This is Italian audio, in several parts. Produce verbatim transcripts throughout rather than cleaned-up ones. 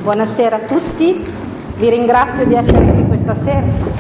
Buonasera a tutti, vi ringrazio di essere qui questa sera.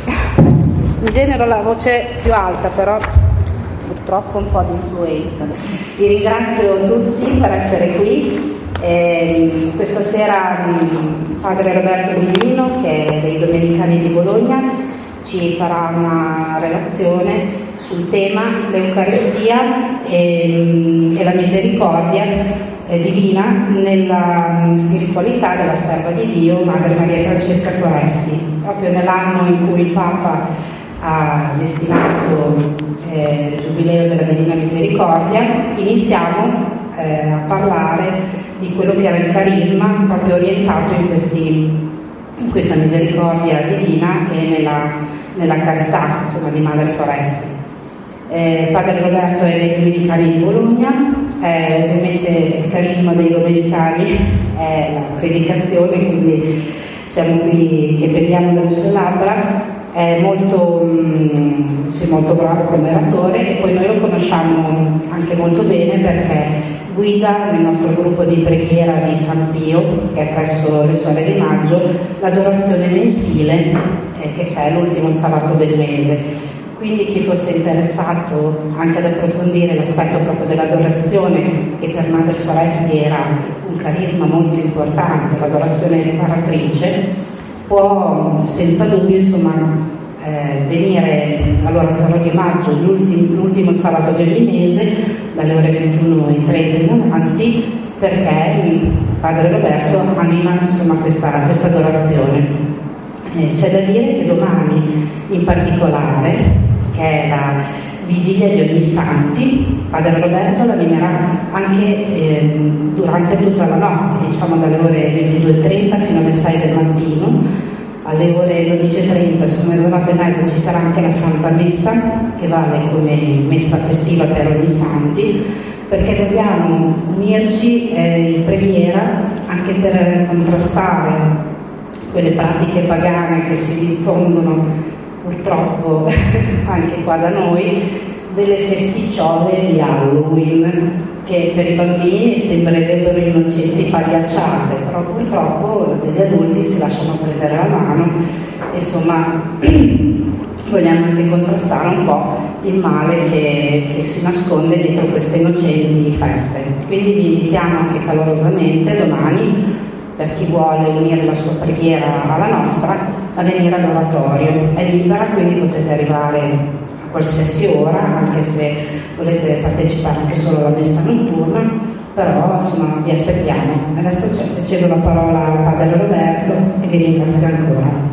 In genere ho la voce più alta, però purtroppo un po' di influenza. Vi ringrazio tutti per essere qui. Eh, questa sera mh, padre Roberto Divino, che è dei Domenicani di Bologna, ci farà una relazione sul tema l'Eucaristia e, e la misericordia eh, divina nella spiritualità della serva di Dio, Madre Maria Francesca Foresti. Proprio nell'anno in cui il Papa ha destinato eh, il Giubileo della Divina Misericordia, iniziamo eh, a parlare di quello che era il carisma proprio orientato in, questi, in questa misericordia divina e nella, nella carità, insomma, di Madre Foresti. Eh, padre Roberto è dei Domenicani di Bologna, eh, ovviamente il carisma dei Domenicani è la predicazione, quindi siamo qui che prendiamo dalle sue labbra. È molto, mh, sì, molto bravo come oratore, e poi noi lo conosciamo anche molto bene perché guida nel nostro gruppo di preghiera di San Pio, che è presso le Suore di Maggio, l'adorazione mensile eh, che c'è l'ultimo sabato del mese. Quindi chi fosse interessato anche ad approfondire l'aspetto proprio dell'adorazione, che per Madre Foresti era un carisma molto importante, l'adorazione riparatrice, può senza dubbio insomma eh, venire all'oratorio di maggio l'ultimo, l'ultimo sabato di ogni mese dalle ore ventuno e trenta in avanti, perché il padre Roberto anima insomma questa, questa adorazione. Eh, c'è da dire che domani in particolare, che è la vigilia di ogni santi, padre Roberto l'animerà anche eh, durante tutta la notte, diciamo dalle ore ventidue e trenta fino alle sei del mattino. Alle ore dodici e trenta, su mezzanotte e mezza, ci sarà anche la Santa Messa, che vale come messa festiva per ogni santi, perché dobbiamo unirci eh, in preghiera anche per contrastare quelle pratiche pagane che si diffondono purtroppo anche qua da noi, delle festicciole di Halloween, che per i bambini sembrerebbero innocenti pagliacciate, però purtroppo degli adulti si lasciano prendere la mano. Insomma, vogliamo anche contrastare un po' il male che, che si nasconde dietro queste innocenti feste. Quindi vi invitiamo anche calorosamente domani, per chi vuole unire la sua preghiera alla nostra, a venire all'oratorio. È libera, quindi potete arrivare a qualsiasi ora, anche se volete partecipare anche solo alla messa notturna, però insomma vi aspettiamo. Adesso cedo la parola al padre Roberto e vi ringrazio ancora.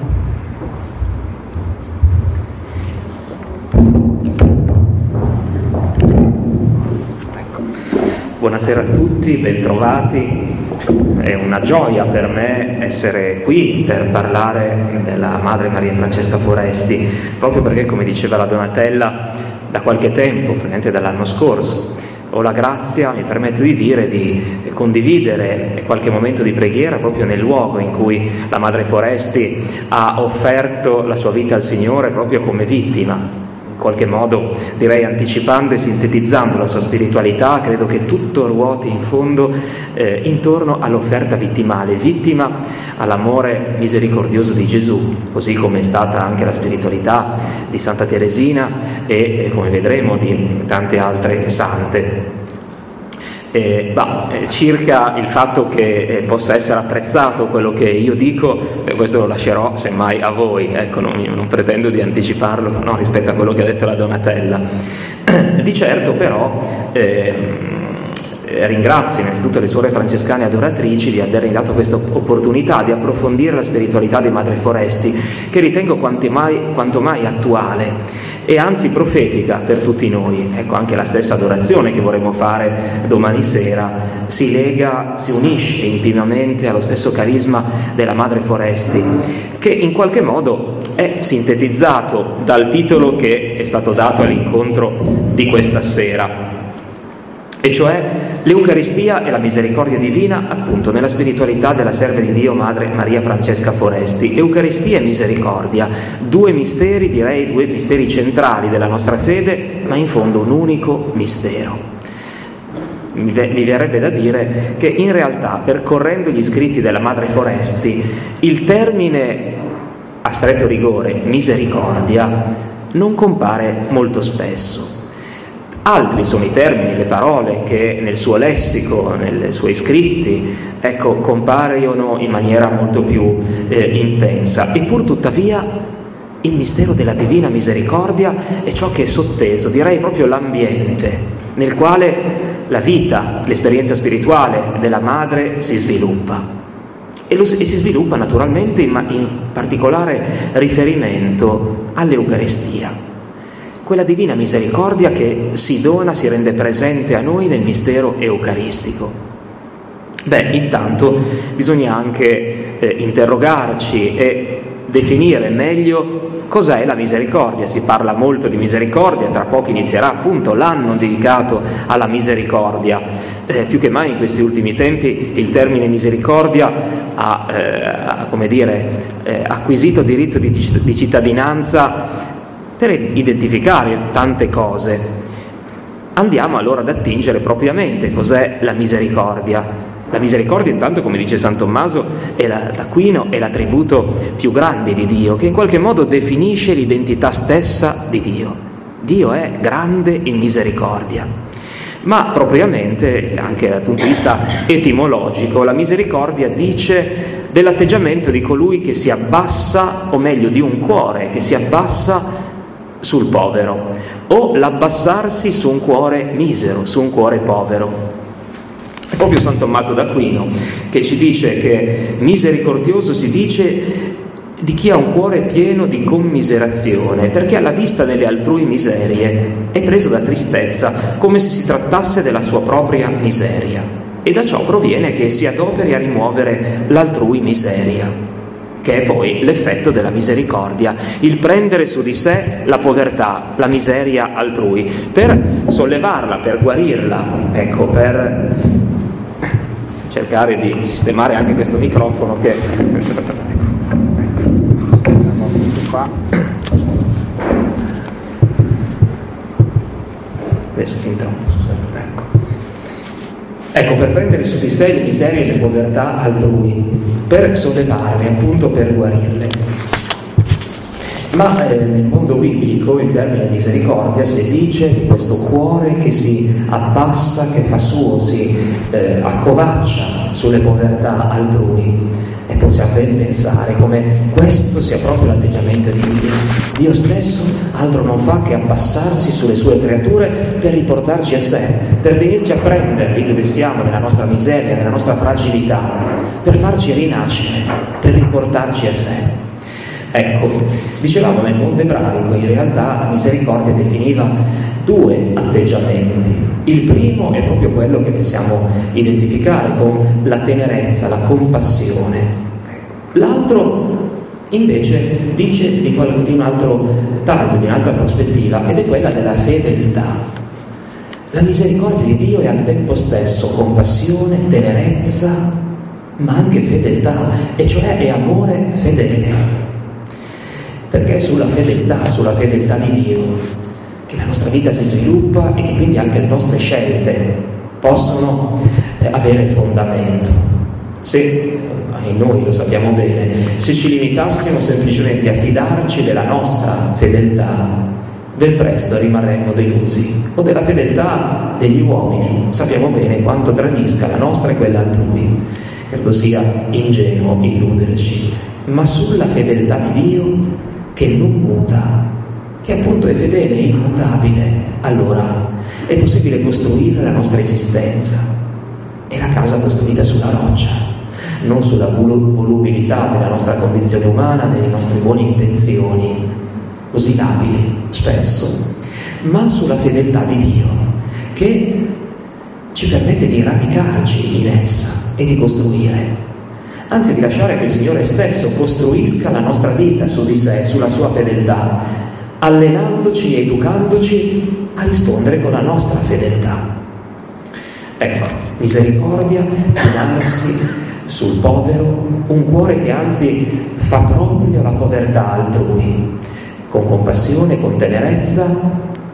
Buonasera a tutti, bentrovati. È una gioia per me essere qui per parlare della Madre Maria Francesca Foresti, proprio perché, come diceva la Donatella, da qualche tempo, praticamente dall'anno scorso, ho la grazia, mi permetto di dire, di condividere qualche momento di preghiera proprio nel luogo in cui la Madre Foresti ha offerto la sua vita al Signore proprio come vittima. In qualche modo, direi, anticipando e sintetizzando la sua spiritualità, credo che tutto ruoti in fondo eh, intorno all'offerta vittimale, vittima all'amore misericordioso di Gesù, così come è stata anche la spiritualità di Santa Teresina e, eh, come vedremo, di tante altre sante. Eh, bah, eh, circa il fatto che eh, possa essere apprezzato quello che io dico, eh, questo lo lascerò semmai a voi, ecco, non, non pretendo di anticiparlo, no, rispetto a quello che ha detto la Donatella. Di certo però eh, ringrazio innanzitutto le suore francescane adoratrici di avermi dato questa opportunità di approfondire la spiritualità di Madre Foresti, che ritengo quanto mai, quanto mai attuale e anzi profetica per tutti noi. Ecco, anche la stessa adorazione che vorremmo fare domani sera si lega, si unisce intimamente allo stesso carisma della Madre Foresti, che in qualche modo è sintetizzato dal titolo che è stato dato all'incontro di questa sera, e cioè l'Eucaristia e la misericordia divina, appunto, nella spiritualità della serva di Dio Madre Maria Francesca Foresti. Eucaristia e misericordia, due misteri, direi due misteri centrali della nostra fede, ma in fondo un unico mistero. mi, mi verrebbe da dire che in realtà, percorrendo gli scritti della Madre Foresti, il termine a stretto rigore misericordia non compare molto spesso. Altri sono i termini, le parole che nel suo lessico, nei suoi scritti, ecco, compaiono in maniera molto più eh, intensa. E pur tuttavia il mistero della divina misericordia è ciò che è sotteso, direi proprio l'ambiente nel quale la vita, l'esperienza spirituale della madre si sviluppa. E, lo, e si sviluppa naturalmente in, in particolare riferimento all'Eucaristia. Quella divina misericordia che si dona, si rende presente a noi nel mistero eucaristico. Beh, intanto bisogna anche eh, interrogarci e definire meglio cos'è la misericordia. Si parla molto di misericordia, tra poco inizierà appunto l'anno dedicato alla misericordia. Eh, più che mai in questi ultimi tempi il termine misericordia ha, eh, ha come dire, eh, acquisito diritto di, di cittadinanza per identificare tante cose. Andiamo allora ad attingere propriamente cos'è la misericordia. La misericordia, intanto, come dice San Tommaso è la, d'Aquino, è l'attributo più grande di Dio, che in qualche modo definisce l'identità stessa di Dio. Dio è grande in misericordia. Ma propriamente, anche dal punto di vista etimologico, la misericordia dice dell'atteggiamento di colui che si abbassa, o meglio di un cuore che si abbassa sul povero, o l'abbassarsi su un cuore misero, su un cuore povero. È proprio San Tommaso d'Aquino che ci dice che misericordioso si dice di chi ha un cuore pieno di commiserazione, perché alla vista delle altrui miserie è preso da tristezza, come se si trattasse della sua propria miseria, e da ciò proviene che si adoperi a rimuovere l'altrui miseria, che è poi l'effetto della misericordia, il prendere su di sé la povertà, la miseria altrui, per sollevarla, per guarirla, ecco, per cercare di sistemare anche questo microfono che... qua. Adesso finta un po', ecco. Ecco, per prendere su di sé le miserie e le povertà altrui, per sollevarle, appunto per guarirle. Ma eh, nel mondo biblico il termine misericordia si dice di questo cuore che si abbassa, che fa suo, si eh, accovaccia sulle povertà altrui. E possiamo ben pensare come questo sia proprio l'atteggiamento di Dio. Dio stesso altro non fa che abbassarsi sulle sue creature per riportarci a sé, per venirci a prendere lì dove stiamo, nella nostra miseria, nella nostra fragilità, per farci rinascere, per riportarci a sé. Ecco, dicevamo nel mondo ebraico in realtà la misericordia definiva due atteggiamenti. Il primo è proprio quello che possiamo identificare con la tenerezza, la compassione. L'altro invece dice di, di un altro taglio, di un'altra prospettiva, ed è quella della fedeltà. La misericordia di Dio è al tempo stesso compassione, tenerezza, ma anche fedeltà, e cioè è amore fedele. Perché è sulla fedeltà, sulla fedeltà di Dio, che la nostra vita si sviluppa e che quindi anche le nostre scelte possono eh, avere fondamento. Se, eh, noi lo sappiamo bene, se ci limitassimo semplicemente a fidarci della nostra fedeltà, ben presto rimarremmo delusi, o della fedeltà degli uomini. Sappiamo bene quanto tradisca la nostra e quella altrui. Credo sia ingenuo illuderci, ma sulla fedeltà di Dio, che non muta, che appunto è fedele e immutabile, allora è possibile costruire la nostra esistenza. È la casa costruita sulla roccia, non sulla volubilità della nostra condizione umana, delle nostre buone intenzioni, così labili spesso, ma sulla fedeltà di Dio, che ci permette di radicarci in essa e di costruire. Anzi, di lasciare che il Signore stesso costruisca la nostra vita su di sé, sulla sua fedeltà, allenandoci e educandoci a rispondere con la nostra fedeltà. Ecco, misericordia, chinarsi sul povero, un cuore che anzi fa proprio la povertà altrui, con compassione, con tenerezza,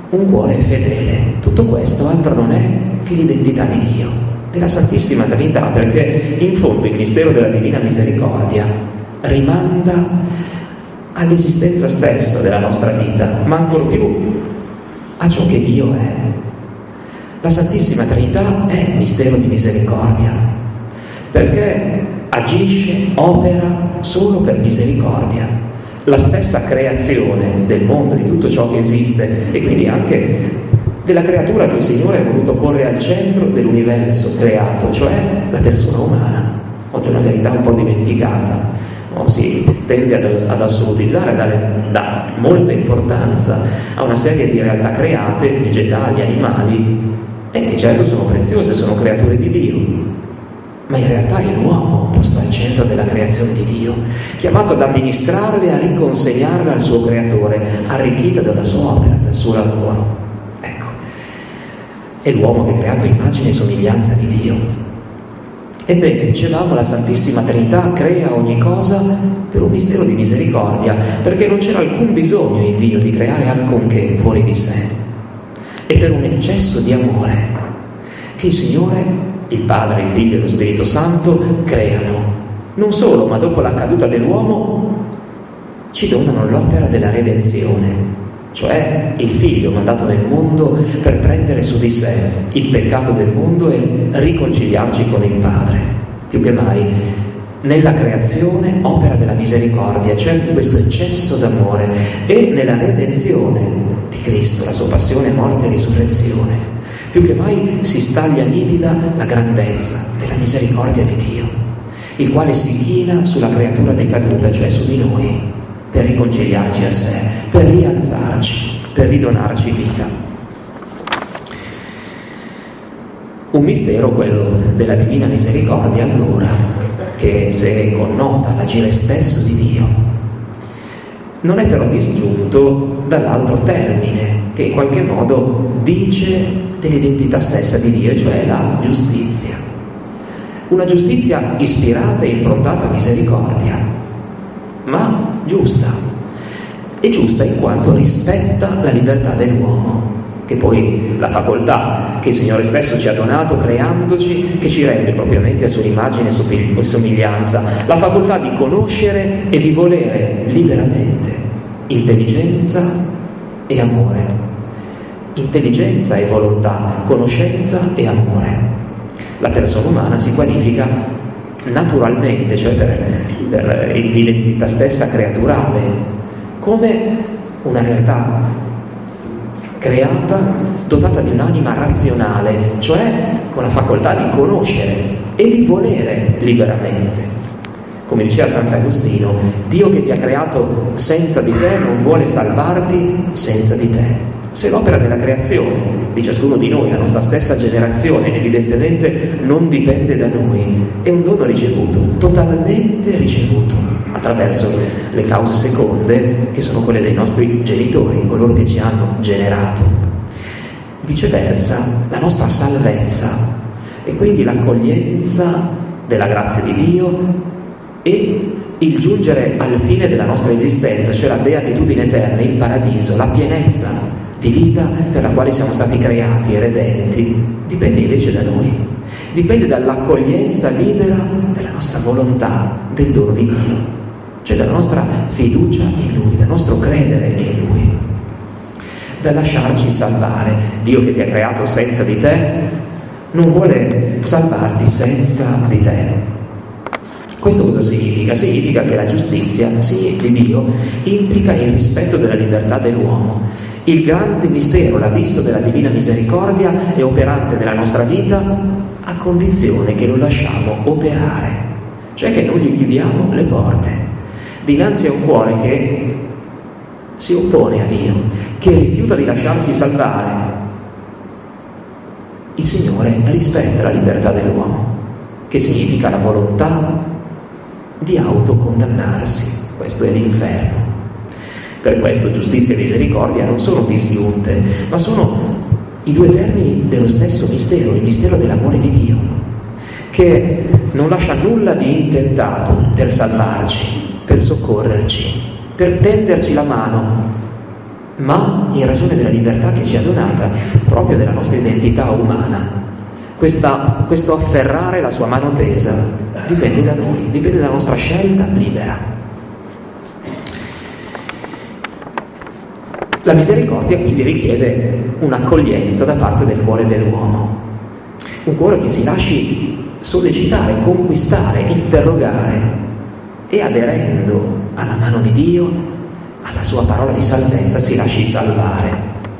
un cuore fedele. Tutto questo altro non è che l'identità di Dio, della Santissima Trinità, perché in fondo il mistero della Divina Misericordia rimanda all'esistenza stessa della nostra vita, ma ancor più a ciò che Dio è. La Santissima Trinità è mistero di misericordia, perché agisce, opera solo per misericordia. La stessa creazione del mondo, di tutto ciò che esiste, e quindi anche della creatura che il Signore ha voluto porre al centro dell'universo creato, cioè la persona umana. Oggi è una verità un po' dimenticata, no? Si tende ad, ad assolutizzare, a dare da molta importanza a una serie di realtà create, vegetali, animali, e che certo sono preziose, sono creature di Dio, ma in realtà è l'uomo posto al centro della creazione di Dio, chiamato ad amministrarle e a riconsegnarle al suo creatore, arricchita dalla sua opera, dal suo lavoro. Ecco, è l'uomo che è creato a immagine e somiglianza di Dio. Ebbene, dicevamo, la Santissima Trinità crea ogni cosa per un mistero di misericordia, perché non c'era alcun bisogno in Dio di creare alcunché fuori di sé, e per un eccesso di amore che il Signore, il Padre, il Figlio e lo Spirito Santo creano. Non solo, ma dopo la caduta dell'uomo ci donano l'opera della redenzione, cioè il Figlio mandato nel mondo per prendere su di sé il peccato del mondo e riconciliarci con il Padre. Più che mai nella creazione opera della misericordia, cioè questo eccesso d'amore, e nella redenzione di Cristo, la sua passione, morte e risurrezione. Più che mai si staglia nitida la grandezza della misericordia di Dio, il quale si china sulla creatura decaduta, cioè su di noi, per riconciliarci a sé, per rialzarci, per ridonarci vita. Un mistero, quello della Divina Misericordia, allora, che se connota l'agire stesso di Dio, non è però disgiunto dall'altro termine che in qualche modo dice dell'identità stessa di Dio, cioè la giustizia. Una giustizia ispirata e improntata a misericordia, ma giusta. È giusta in quanto rispetta la libertà dell'uomo, che poi la facoltà che il Signore stesso ci ha donato creandoci, che ci rende propriamente a sua immagine e somiglianza, la facoltà di conoscere e di volere liberamente intelligenza e amore. Intelligenza e volontà, conoscenza e amore. La persona umana si qualifica naturalmente, cioè per, per l'identità stessa creaturale, come una realtà creata, dotata di un'anima razionale, cioè con la facoltà di conoscere e di volere liberamente. Come diceva Sant'Agostino, Dio che ti ha creato senza di te non vuole salvarti senza di te. Se l'opera della creazione di ciascuno di noi, la nostra stessa generazione, evidentemente non dipende da noi, è un dono ricevuto, totalmente ricevuto, attraverso le cause seconde, che sono quelle dei nostri genitori, coloro che ci hanno generato. Viceversa, la nostra salvezza e quindi l'accoglienza della grazia di Dio e il giungere al fine della nostra esistenza, cioè la beatitudine eterna, il paradiso, la pienezza di vita per la quale siamo stati creati e redenti, dipende invece da noi, dipende dall'accoglienza libera della nostra volontà, del dono di Dio, cioè dalla nostra fiducia in Lui, dal nostro credere in Lui, dal lasciarci salvare. Dio che ti ha creato senza di te non vuole salvarti senza di te. Questo cosa significa? Significa che la giustizia di Dio implica il rispetto della libertà dell'uomo. Il grande mistero, l'abisso della Divina Misericordia è operante nella nostra vita a condizione che lo lasciamo operare, cioè che non gli chiudiamo le porte. Dinanzi a un cuore che si oppone a Dio, che rifiuta di lasciarsi salvare, il Signore rispetta la libertà dell'uomo, che significa la volontà di autocondannarsi. Questo è l'inferno. Per questo giustizia e misericordia non sono disgiunte, ma sono i due termini dello stesso mistero, il mistero dell'amore di Dio, che non lascia nulla di intentato per salvarci, per soccorrerci, per tenderci la mano, ma in ragione della libertà che ci ha donata, proprio della nostra identità umana. Questa, questo afferrare la sua mano tesa dipende da noi, dipende dalla nostra scelta libera. La misericordia quindi richiede un'accoglienza da parte del cuore dell'uomo, un cuore che si lasci sollecitare, conquistare, interrogare e aderendo alla mano di Dio, alla sua parola di salvezza, si lasci salvare.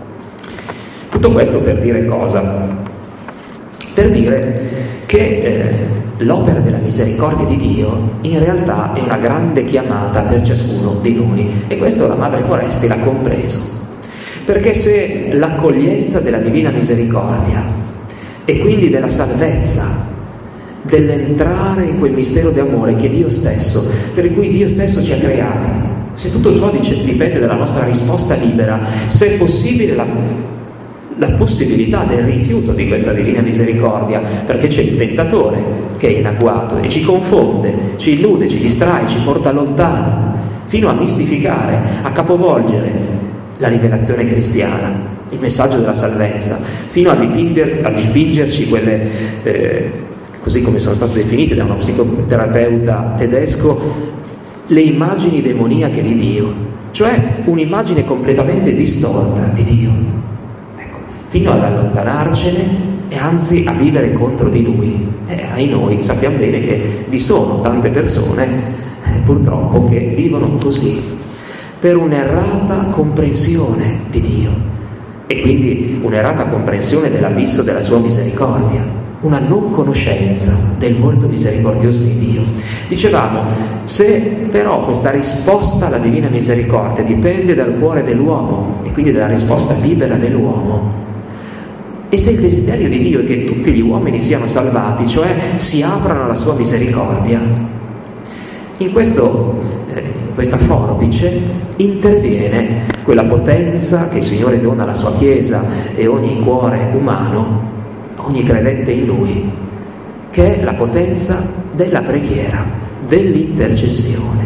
Tutto questo per dire cosa? Per dire che eh, l'opera della misericordia di Dio in realtà è una grande chiamata per ciascuno di noi, e questo la Madre Foresti l'ha compreso, perché se l'accoglienza della divina misericordia e quindi della salvezza, dell'entrare in quel mistero di amore che Dio stesso, per cui Dio stesso ci ha creati, se tutto ciò dice, dipende dalla nostra risposta libera, se è possibile la la possibilità del rifiuto di questa divina misericordia, perché c'è il tentatore che è in agguato e ci confonde, ci illude, ci distrae, ci porta lontano, fino a mistificare, a capovolgere la rivelazione cristiana, il messaggio della salvezza, fino a, dipinger, a dipingerci quelle, eh, così come sono state definite da uno psicoterapeuta tedesco, le immagini demoniache di Dio, cioè un'immagine completamente distorta di Dio, fino ad allontanarcene e anzi a vivere contro di Lui. E ai noi sappiamo bene che vi sono tante persone eh, purtroppo che vivono così, per un'errata comprensione di Dio, e quindi un'errata comprensione dell'abisso della sua misericordia, una non conoscenza del volto misericordioso di Dio. Dicevamo, se però questa risposta alla divina misericordia dipende dal cuore dell'uomo e quindi dalla risposta libera dell'uomo, e se il desiderio di Dio è che tutti gli uomini siano salvati, cioè si aprano alla sua misericordia, in, questo, eh, in questa forbice interviene quella potenza che il Signore dona alla sua Chiesa e ogni cuore umano, ogni credente in Lui, che è la potenza della preghiera, dell'intercessione.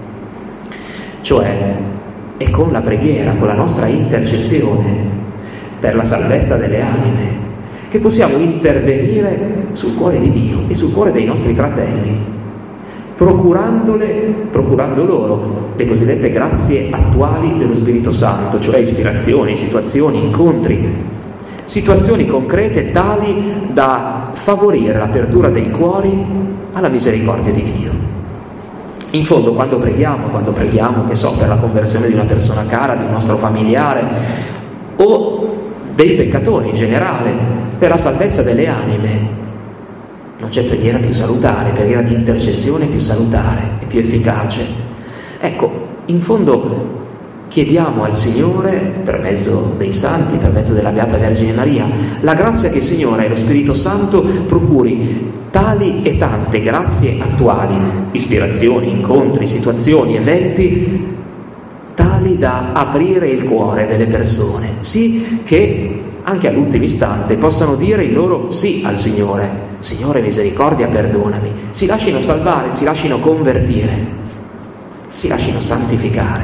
Cioè è con la preghiera, con la nostra intercessione per la salvezza delle anime, che possiamo intervenire sul cuore di Dio e sul cuore dei nostri fratelli, procurandole, procurando loro le cosiddette grazie attuali dello Spirito Santo, cioè ispirazioni, situazioni, incontri, situazioni concrete tali da favorire l'apertura dei cuori alla misericordia di Dio. In fondo, quando preghiamo, quando preghiamo, che so, per la conversione di una persona cara, di un nostro familiare, o dei peccatori in generale, per la salvezza delle anime, non c'è preghiera più salutare, preghiera di intercessione più salutare e più efficace. Ecco, in fondo chiediamo al Signore, per mezzo dei santi, per mezzo della Beata Vergine Maria, la grazia che il Signore e lo Spirito Santo procuri tali e tante grazie attuali, ispirazioni, incontri, situazioni, eventi, tali da aprire il cuore delle persone, sì che anche all'ultimo istante possano dire il loro sì al Signore: Signore, misericordia, perdonami, si lasciano salvare, si lasciano convertire, si lasciano santificare.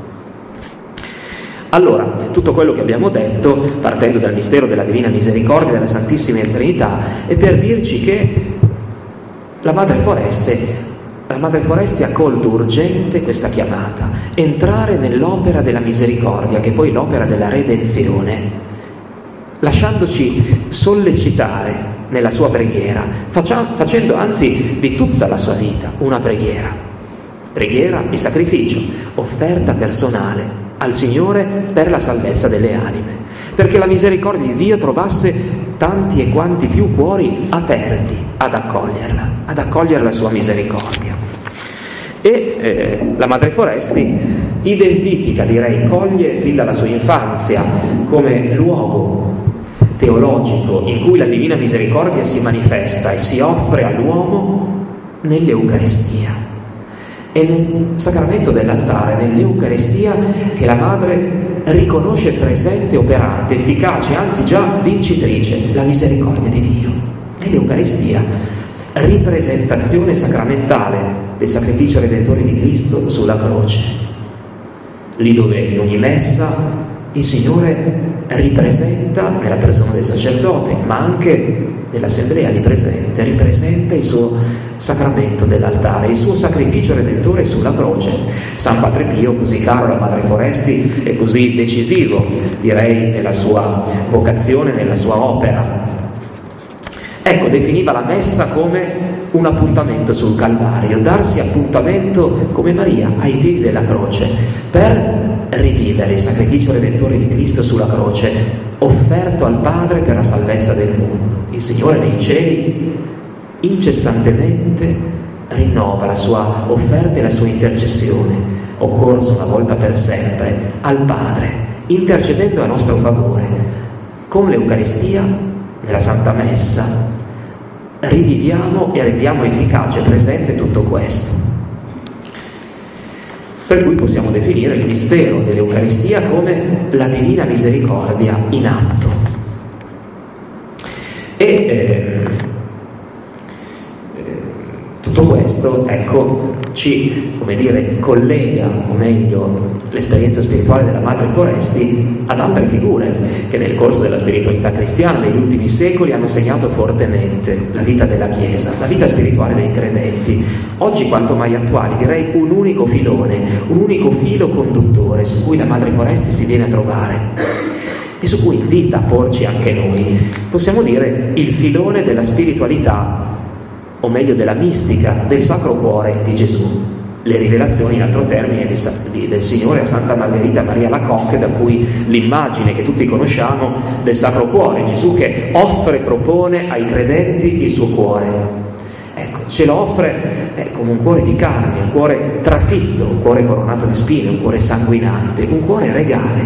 Allora, tutto quello che abbiamo detto, partendo dal mistero della Divina Misericordia della Santissima Trinità, è per dirci che la Madre Foreste La Madre Foresti ha colto urgente questa chiamata, entrare nell'opera della misericordia, che è poi l'opera della redenzione, lasciandoci sollecitare nella sua preghiera, faccia, facendo anzi di tutta la sua vita una preghiera, preghiera e sacrificio, offerta personale al Signore per la salvezza delle anime, perché la misericordia di Dio trovasse tanti e quanti più cuori aperti ad accoglierla, ad accogliere la sua misericordia. E eh, la Madre Foresti identifica, direi, coglie fin dalla sua infanzia come luogo teologico in cui la Divina Misericordia si manifesta e si offre all'uomo nell'Eucaristia. È nel sacramento dell'altare, nell'Eucaristia, che la Madre riconosce presente, operante, efficace, anzi già vincitrice, la misericordia di Dio. Nell'Eucaristia, ripresentazione sacramentale del sacrificio redentore di Cristo sulla croce, lì dove in ogni messa il Signore ripresenta nella persona del sacerdote, ma anche nell'assemblea lì presente, ripresenta il suo sacramento dell'altare, il suo sacrificio redentore sulla croce. San Padre Pio, così caro alla Madre Foresti e così decisivo, direi, nella sua vocazione, nella sua opera, ecco, definiva la messa come un appuntamento sul Calvario, darsi appuntamento come Maria ai piedi della croce per rivivere il sacrificio redentore di Cristo sulla croce, offerto al Padre per la salvezza del mondo. Il Signore nei cieli incessantemente rinnova la sua offerta e la sua intercessione, occorso una volta per sempre, al Padre, intercedendo a nostro favore. Con l'Eucaristia, nella Santa Messa, riviviamo e rendiamo efficace e presente tutto questo. Per cui possiamo definire il mistero dell'Eucaristia come la divina misericordia in atto. E eh, tutto questo, ecco, ci, come dire, collega, o meglio, l'esperienza spirituale della Madre Foresti ad altre figure che nel corso della spiritualità cristiana negli ultimi secoli hanno segnato fortemente la vita della Chiesa, la vita spirituale dei credenti, oggi quanto mai attuali, direi un unico filone, un unico filo conduttore su cui la Madre Foresti si viene a trovare e su cui invita a porci anche noi. Possiamo dire il filone della spiritualità, o meglio della mistica, del Sacro Cuore di Gesù. Le rivelazioni, in altro termine, di, di, del Signore a Santa Margherita Maria Alacoque, da cui l'immagine che tutti conosciamo del Sacro Cuore, Gesù che offre e propone ai credenti il suo cuore. Ecco, ce lo offre eh, come un cuore di carne, un cuore trafitto, un cuore coronato di spine, un cuore sanguinante, un cuore regale.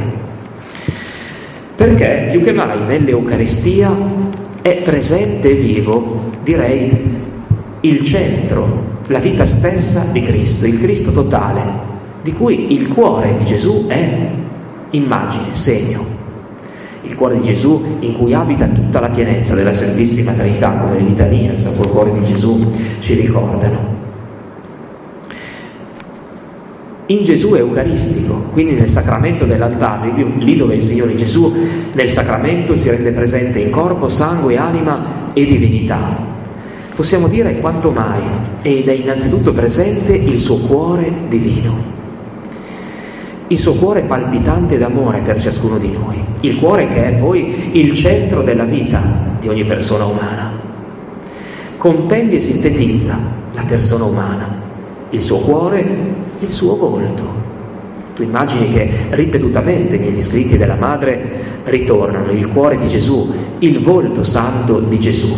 Perché più che mai nell'Eucaristia è presente e vivo, direi, il centro, la vita stessa di Cristo, il Cristo totale, di cui il cuore di Gesù è immagine, segno. Il cuore di Gesù in cui abita tutta la pienezza della Santissima Trinità, come le litanie del Sacro Cuore di Gesù ci ricordano. In Gesù eucaristico, quindi nel sacramento dell'altare, lì dove il Signore Gesù nel sacramento si rende presente in corpo, sangue, anima e divinità, possiamo dire quanto mai ed è innanzitutto presente il suo cuore divino, il suo cuore palpitante d'amore per ciascuno di noi, il cuore che è poi il centro della vita di ogni persona umana. Compendia e sintetizza la persona umana, il suo cuore, il suo volto. Tu immagini che ripetutamente negli scritti della Madre ritornano il cuore di Gesù, il volto santo di Gesù.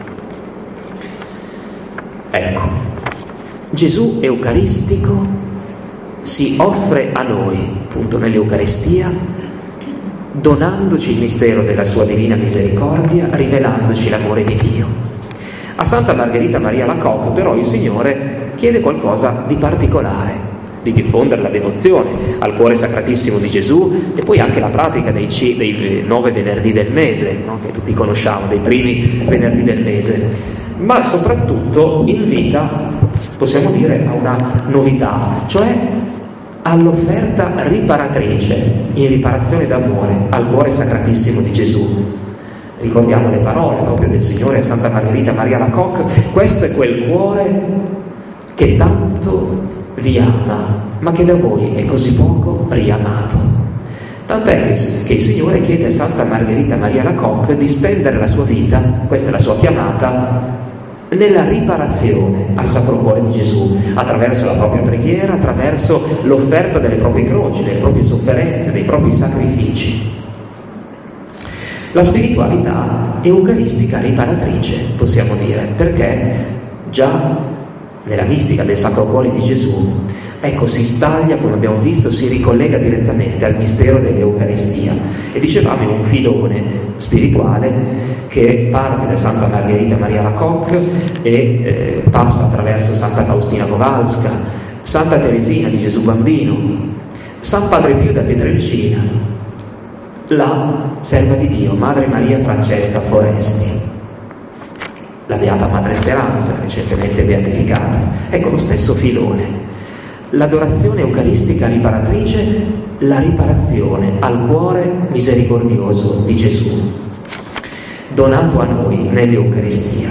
Ecco, Gesù eucaristico si offre a noi, appunto nell'Eucaristia, donandoci il mistero della sua divina misericordia, rivelandoci l'amore di Dio. A Santa Margherita Maria Alacoque però il Signore chiede qualcosa di particolare, di diffondere la devozione al cuore sacratissimo di Gesù e poi anche la pratica dei, c- dei nove venerdì del mese, no? Che tutti conosciamo, dei primi venerdì del mese, ma soprattutto invita, possiamo dire, a una novità, cioè all'offerta riparatrice, in riparazione d'amore, al cuore sacratissimo di Gesù. Ricordiamo le parole proprio del Signore a Santa Margherita Maria Alacoque: questo è quel cuore che tanto vi ama, ma che da voi è così poco riamato. Tant'è che, che il Signore chiede a Santa Margherita Maria Alacoque di spendere la sua vita, questa è la sua chiamata, nella riparazione al Sacro Cuore di Gesù, attraverso la propria preghiera, attraverso l'offerta delle proprie croci, delle proprie sofferenze, dei propri sacrifici. La spiritualità eucaristica riparatrice, possiamo dire, perché già nella mistica del Sacro Cuore di Gesù, ecco, si staglia, come abbiamo visto, si ricollega direttamente al mistero dell'Eucaristia. E dicevamo in un filone spirituale che parte da Santa Margherita Maria Alacoque e eh, passa attraverso Santa Faustina Kowalska, Santa Teresina di Gesù Bambino, San Padre Pio da Pietrelcina, la serva di Dio, Madre Maria Francesca Foresti, la Beata Madre Speranza, recentemente beatificata. Ecco lo stesso filone. l'adorazione eucaristica riparatrice, la riparazione al cuore misericordioso di Gesù, donato a noi nell'Eucaristia.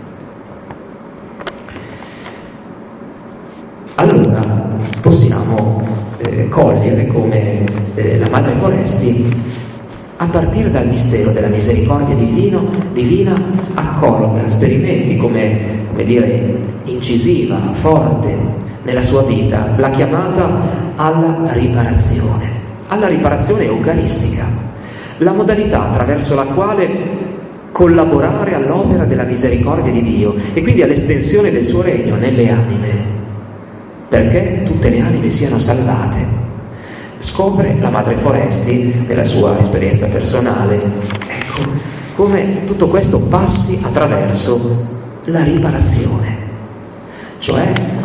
Allora possiamo eh, cogliere come eh, la Madre Foresti, a partire dal mistero della misericordia divino, divina, accolga, sperimenti come, come dire, incisiva, forte nella sua vita la chiamata alla riparazione, alla riparazione eucaristica, la modalità attraverso la quale collaborare all'opera della misericordia di Dio e quindi all'estensione del suo regno nelle anime, perché tutte le anime siano salvate. Scopre la Madre Foresti, nella sua esperienza personale, ecco, come tutto questo passi attraverso la riparazione, cioè